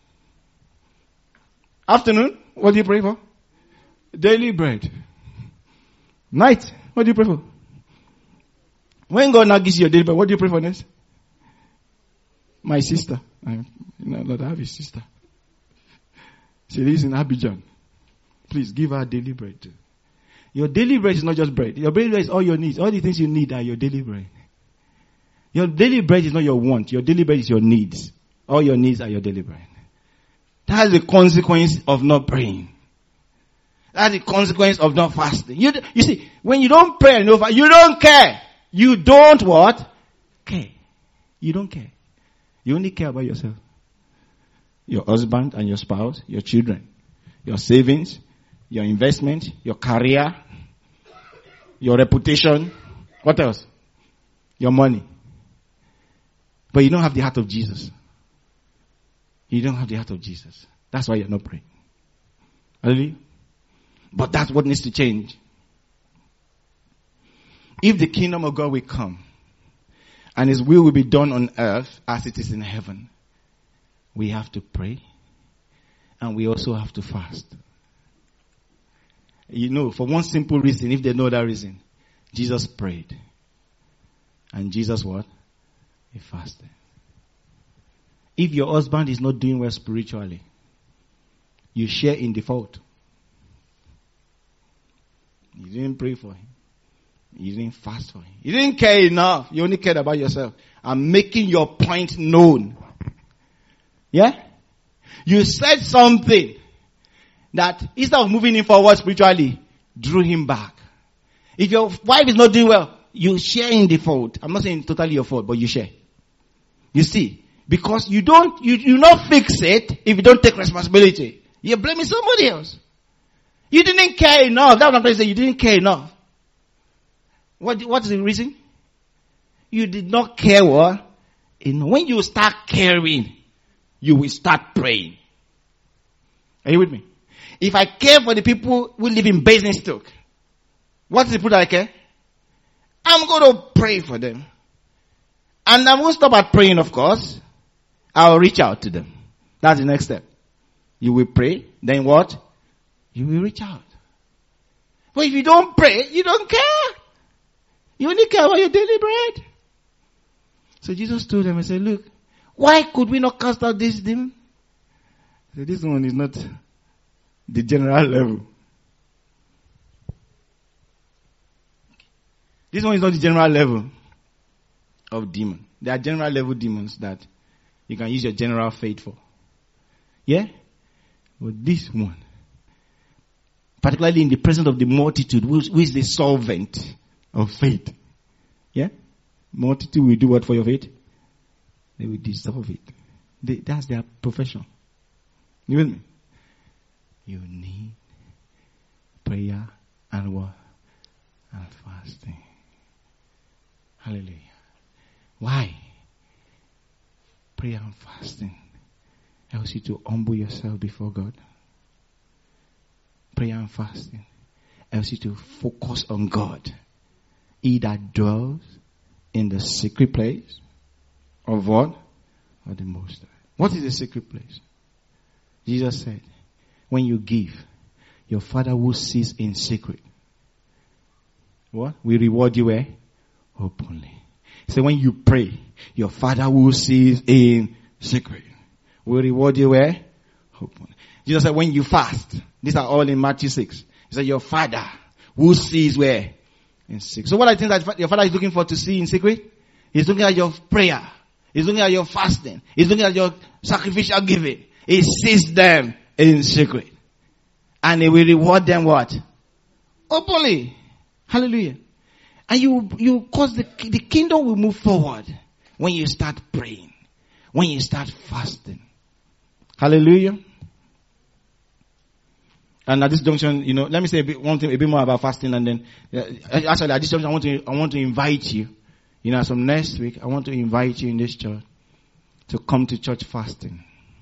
[SPEAKER 1] Afternoon, what do you pray for? Daily bread. Night, what do you pray for? When God now gives you your daily bread, what do you pray for next? My sister. I, you know, Lord, I have a sister. She lives in Abidjan. Please give her daily bread too. Your daily bread is not just bread. Your daily bread is all your needs. All the things you need are your daily bread. Your daily bread is not your want. Your daily bread is your needs. All your needs are your daily bread. That's the consequence of not praying. That's the consequence of not fasting. You, you see, when you don't pray and fast, you don't care. You don't what? Care. You don't care. You only care about yourself. Your husband and your spouse, your children, your savings, your investment, your career, your reputation. What else? Your money. But you don't have the heart of Jesus. You don't have the heart of Jesus. That's why you're not praying. Hallelujah. But that's what needs to change. If the kingdom of God will come and His will will be done on earth as it is in heaven, we have to pray and we also have to fast. You know, for one simple reason, if they know that reason, Jesus prayed. And Jesus what? He fasted. If your husband is not doing well spiritually, you share in the fault. You didn't pray for him. You didn't fast for him. You didn't care enough. You only cared about yourself. And making your point known. Yeah? You said something that instead of moving him forward spiritually, drew him back. If your wife is not doing well, you share in the fault. I'm not saying totally your fault, but you share. You see, because you don't, you, you not fix it if you don't take responsibility. You're blaming somebody else. You didn't care enough. That's what I'm trying to say. You didn't care enough. What, what's the reason? You did not care what? And when you start caring, you will start praying. Are you with me? If I care for the people who live in Basingstoke, what's the people that I care? I'm going to pray for them. And I won't stop at praying, of course. I'll reach out to them. That's the next step. You will pray. Then what? You will reach out. But if you don't pray, you don't care. You only care about your daily bread. So Jesus told them and said, look, why could we not cast out this demon? So this one is not the general level. This one is not the general level of demon. There are general level demons that you can use your general faith for. Yeah? But this one, particularly in the presence of the multitude, who is, who is the solvent of faith. Yeah? Multitude will do what for your faith? They will dissolve it. They, that's their profession. You with me? You need prayer and what? And fasting. Hallelujah. Why? Prayer and fasting helps you to humble yourself before God. Prayer and fasting helps you to focus on God. He that dwells in the secret place of what? Of the Most High. What is the secret place? Jesus said, when you give, your Father who sees in secret, what? We reward you where? Openly. He said, when you pray, your Father who sees in secret will reward you where? Openly. Jesus said, when you fast, these are all in Matthew six. He said, your Father who sees where? In secret. So what I think that your Father is looking for to see in secret? He's looking at your prayer. He's looking at your fasting. He's looking at your sacrificial giving. He sees them in secret. And he will reward them what? Openly. Hallelujah. And you, you cause the, the kingdom will move forward when you start praying. When you start fasting. Hallelujah. And at this junction, you know, let me say a bit, one thing, a bit more about fasting, and then, uh, actually at this junction, I want to, I want to invite you, you know, from next week, I want to invite you in this church to come to church fasting.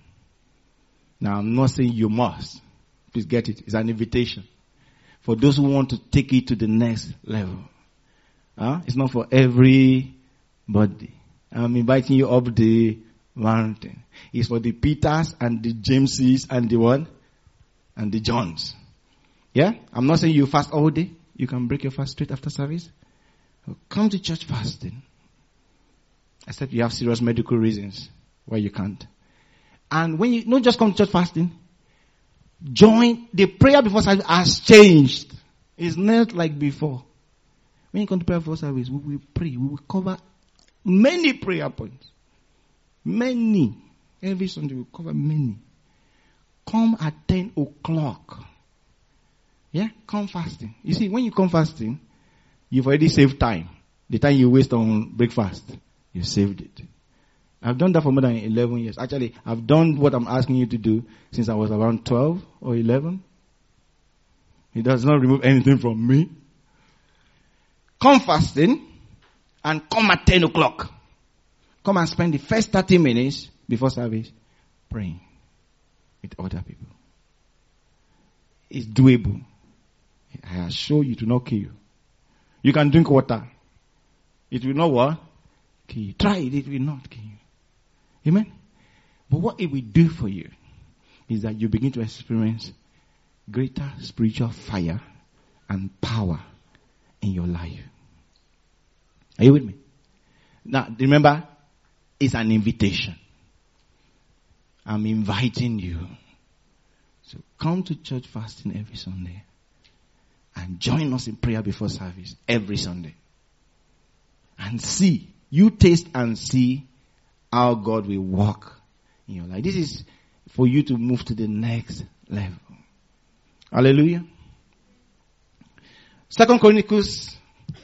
[SPEAKER 1] Now, I'm not saying you must. Please get it. It's an invitation for those who want to take it to the next level. Huh? It's not for everybody. I'm inviting you up the mountain. It's for the Peters and the Jameses and the one and the Johns. Yeah? I'm not saying you fast all day. You can break your fast straight after service. Come to church fasting. Except you have serious medical reasons why you can't. And when you, not just come to church fasting, join, the prayer before service has changed. It's not like before. When you come to prayer before service, we will pray. We will cover many prayer points. Many. Every Sunday we will cover many. Come at ten o'clock. Yeah? Come fasting. You see, when you come fasting, you've already saved time. The time you waste on breakfast, you saved it. I've done that for more than eleven years. Actually, I've done what I'm asking you to do since I was around twelve or eleven. It does not remove anything from me. Come fasting and come at ten o'clock. Come and spend the first thirty minutes before service praying with other people. It's doable. I assure you, it will not kill you. You can drink water. It will not what? Kill you. Try it, it will not kill you. Amen? But what it will do for you is that you begin to experience greater spiritual fire and power in your life. Are you with me? Now, remember, it's an invitation. I'm inviting you. So come to church fasting every Sunday and join us in prayer before service every Sunday. And see, you taste and see how God will work in your life. This is for you to move to the next level. Hallelujah. Second Chronicles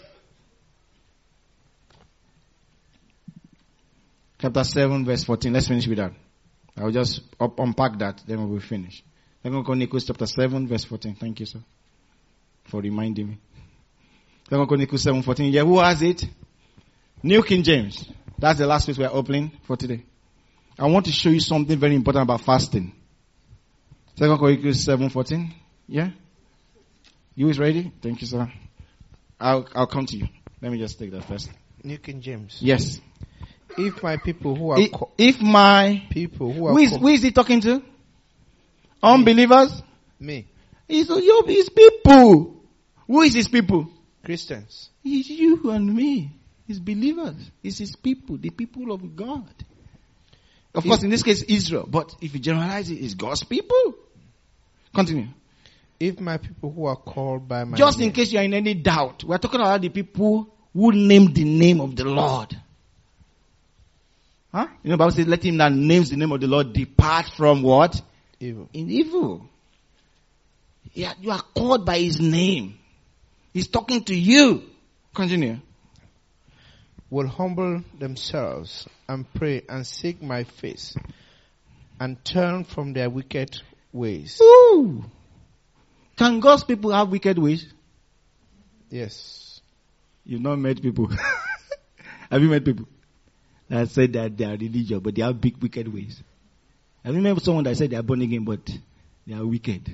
[SPEAKER 1] chapter seven verse fourteen. Let's finish with that. I'll just up unpack that, then we will finish. Second Chronicles chapter seven verse fourteen. Thank you, sir, for reminding me. Second Chronicles seven fourteen. Yeah, who has it? New King James. That's the last place we are opening for today. I want to show you something very important about fasting. Second Chronicles seven fourteen. Yeah? You is ready? Thank you, sir. I'll I'll come to you. Let me just take that first.
[SPEAKER 9] New King James.
[SPEAKER 1] Yes.
[SPEAKER 9] If my people who are
[SPEAKER 1] If,
[SPEAKER 9] co-
[SPEAKER 1] if my
[SPEAKER 9] people who are
[SPEAKER 1] who is
[SPEAKER 9] co-
[SPEAKER 1] who is he talking to? Unbelievers?
[SPEAKER 9] me,
[SPEAKER 1] He's your his people. Who is his people?
[SPEAKER 9] Christians,
[SPEAKER 1] It's you and me. His believers. It's his people, the people of God. Of course, in this case, Israel. But if you generalize it, it's God's people. Continue.
[SPEAKER 9] if my people who are called by my
[SPEAKER 1] Just
[SPEAKER 9] name,
[SPEAKER 1] in case you are in any doubt, we're talking about the people who named the name of the Lord. Huh? You know, the Bible says, let him that names the name of the Lord depart from what?
[SPEAKER 9] evil.
[SPEAKER 1] In evil. Yeah, you are called by his name. He's talking to you. Continue.
[SPEAKER 9] Will humble themselves and pray and seek my face and turn from their wicked ways.
[SPEAKER 1] Ooh. Can God's people have wicked ways?
[SPEAKER 9] Yes.
[SPEAKER 1] You've not met people. Have you met people that said that they are religious, but they have big wicked ways? Have you met someone that said they are born again, but they are wicked?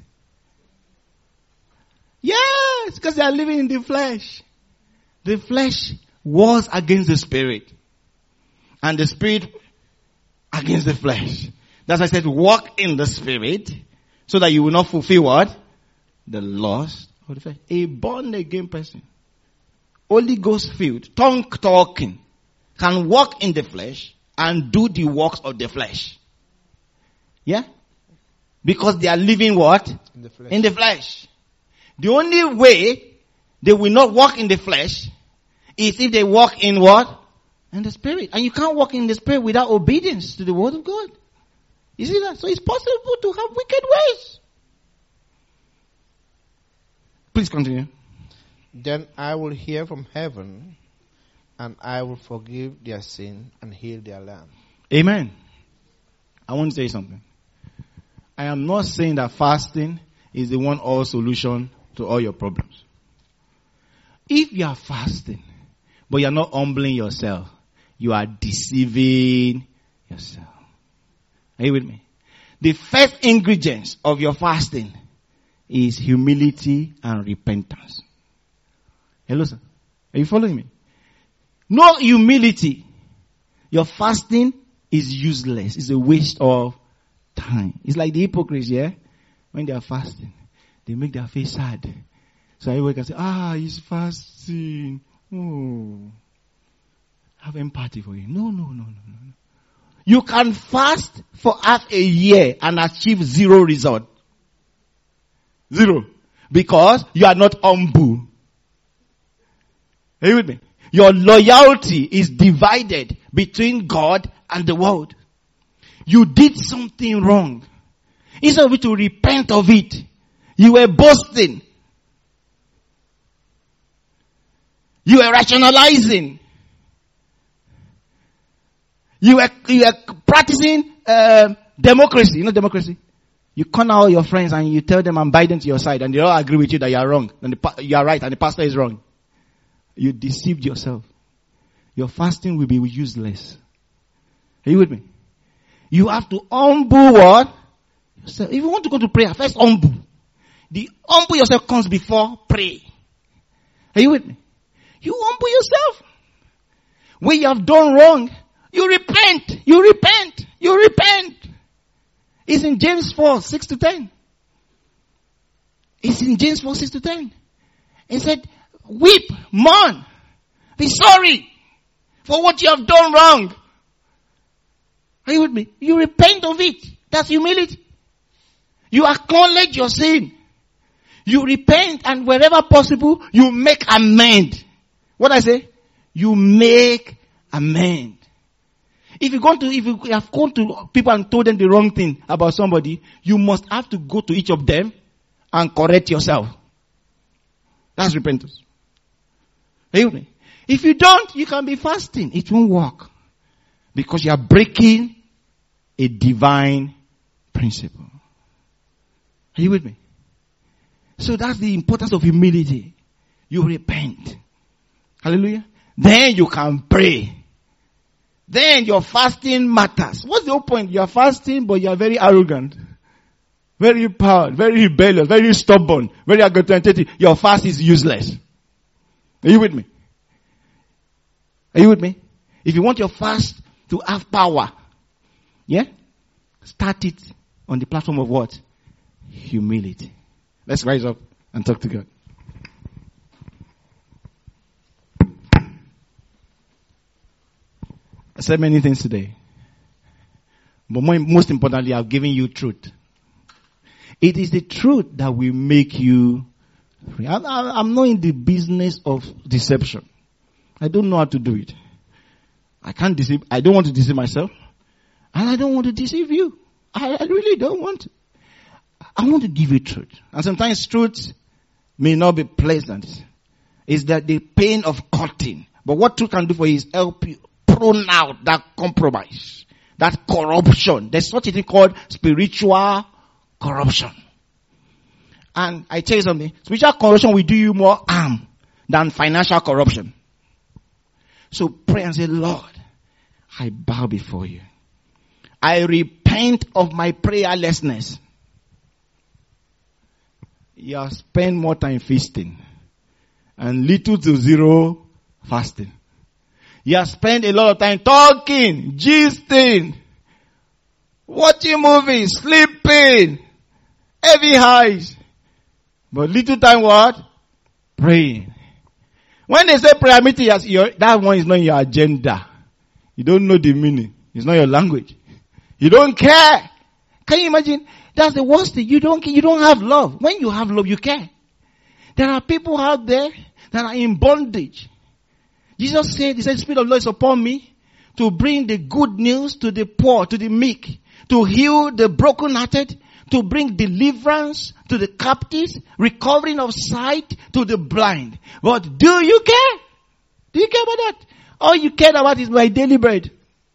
[SPEAKER 1] Yes, because they are living in the flesh. The flesh wars against the spirit, and the spirit against the flesh. That's why I said, walk in the spirit, so that you will not fulfill what? The lust of the flesh. A born again person, Holy Ghost filled, tongue talking, can walk in the flesh and do the works of the flesh. Yeah? Because they are living what?
[SPEAKER 9] In the flesh.
[SPEAKER 1] In the flesh. The only way they will not walk in the flesh is if they walk in what? In the spirit. And you can't walk in the spirit without obedience to the word of God. You see that? So it's possible to have wicked ways. Please continue.
[SPEAKER 9] Then I will hear from heaven, and I will forgive their sin and heal their land.
[SPEAKER 1] Amen. I want to say something. I am not saying that fasting is the one all solution to all your problems. If you are fasting, but you are not humbling yourself, you are deceiving yourself. Are you with me? The first ingredients of your fasting is humility and repentance. Hello, sir. Are you following me? No humility. Your fasting is useless. It's a waste of time. It's like the hypocrites, yeah? When they are fasting, they make their face sad. So everybody can say, ah, he's fasting. Oh. Have empathy for him. No, no, no, no, no. You can fast for half a year and achieve zero result. Zero. Because you are not humble. Are you with me? Your loyalty is divided between God and the world. You did something wrong. Instead of you to repent of it, you were boasting. You were rationalizing. You were, you were practicing uh, democracy. You know democracy? You corner all your friends and you tell them and buy them to your side, and they all agree with you that you are wrong and the, you are right and the pastor is wrong. You deceived yourself. Your fasting will be useless. Are you with me? You have to humble what? Yourself. If you want to go to prayer, first humble. The humble yourself comes before pray. Are you with me? You humble yourself. When you have done wrong, you repent. You repent. You repent. It's in James four, six to ten. It's in James four, six to ten. It said, weep, mourn, be sorry for what you have done wrong. Are you with me? You repent of it. That's humility. You acknowledge your sin. You repent, and wherever possible, you make amend. What I say? You make amend. If you go to, if you have gone to people and told them the wrong thing about somebody, you must have to go to each of them and correct yourself. That's repentance. Are you with me? If you don't, you can be fasting. It won't work. Because you are breaking a divine principle. Are you with me? So that's the importance of humility. You repent. Hallelujah. Then you can pray. Then your fasting matters. What's the whole point? You are fasting, but you are very arrogant. Very proud, very rebellious, very stubborn, very argumentative. Your fast is useless. Are you with me? Are you with me? If you want your fast to have power, yeah, start it on the platform of what? Humility. Let's rise up and talk to God. I said many things today. But more, most importantly, I've given you truth. It is the truth that will make you free. I, I, I'm not in the business of deception. I don't know how to do it. I can't deceive. I don't want to deceive myself. And I don't want to deceive you. I, I really don't want to. I want to give you truth. And sometimes truth may not be pleasant. It's that the pain of cutting. But what truth can do for you is help you prune out that compromise, that corruption. There's such a thing called spiritual corruption. And I tell you something, spiritual corruption will do you more harm than financial corruption. So pray and say, Lord, I bow before you. I repent of my prayerlessness. You have spent more time feasting and little to zero fasting. You have spent a lot of time talking, gisting, watching movies, sleeping, heavy highs. But little time what? Praying. When they say prayer meeting, that one is not your agenda. You don't know the meaning. It's not your language. You don't care. Can you imagine? That's the worst thing. You don't care. You don't have love. When you have love, you care. There are people out there that are in bondage. Jesus said, he said, the Spirit of the Lord is upon me to bring the good news to the poor, to the meek, to heal the brokenhearted, to bring deliverance to the captives, recovering of sight to the blind. But do you care? Do you care about that? All you care about is my daily bread.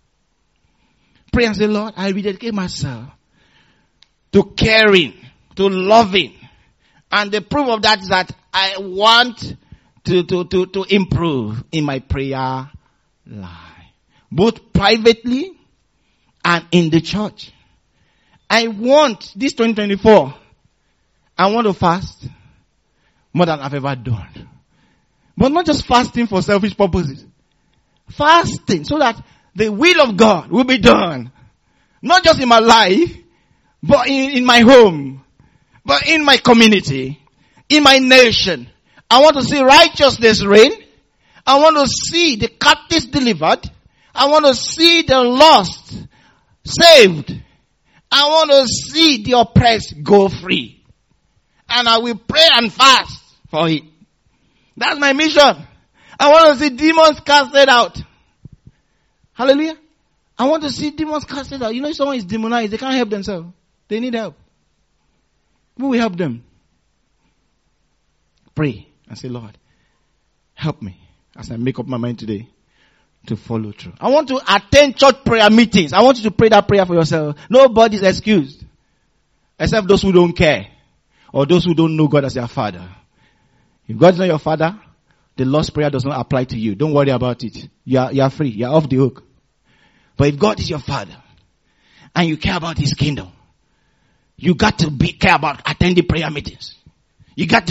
[SPEAKER 1] Pray and say, Lord, I rededicate myself to caring, to loving. And the proof of that is that I want to, to, to, to improve in my prayer life. Both privately and in the church. I want, this twenty twenty-four, I want to fast more than I've ever done. But not just fasting for selfish purposes. Fasting so that the will of God will be done. Not just in my life, but in, in my home, but in my community, in my nation. I want to see righteousness reign. I want to see the captives delivered. I want to see the lost saved. I want to see the oppressed go free. And I will pray and fast for it. That's my mission. I want to see demons casted out. Hallelujah. I want to see demons casted out. You know, if someone is demonized, they can't help themselves. They need help. Who will help them? Pray and say, Lord, help me as I make up my mind today to follow through. I want to attend church prayer meetings. I want you to pray that prayer for yourself. Nobody's excused. Except those who don't care. Or those who don't know God as their father. If God is not your father, the Lord's prayer does not apply to you. Don't worry about it. You are, you are free. You are off the hook. But if God is your father, and you care about his kingdom, you got to be care about attending prayer meetings. You got to